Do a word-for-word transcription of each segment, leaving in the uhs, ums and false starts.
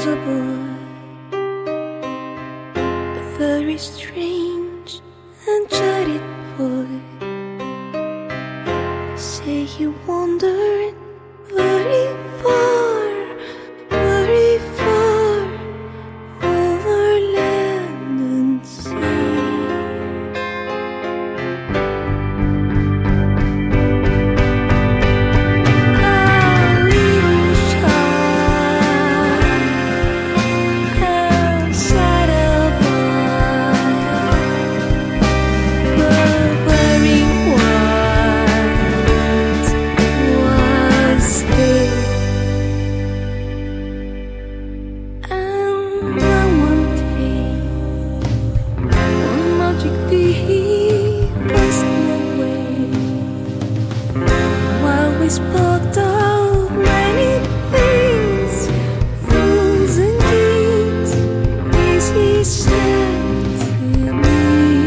was a boy, a very strange and jaded boy. They say he wandered very far, very far over land and sea. We spoke of many things, fools and kings, as he said to me.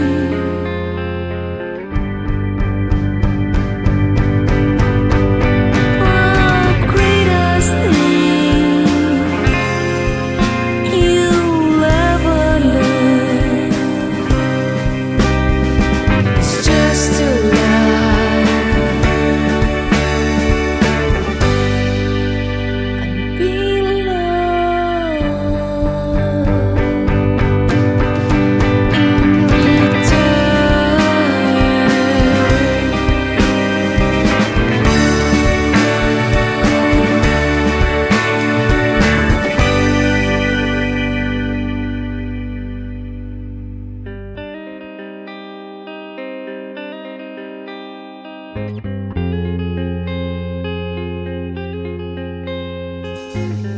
Oh, greatest thing you'll ever learn is just to Thank you.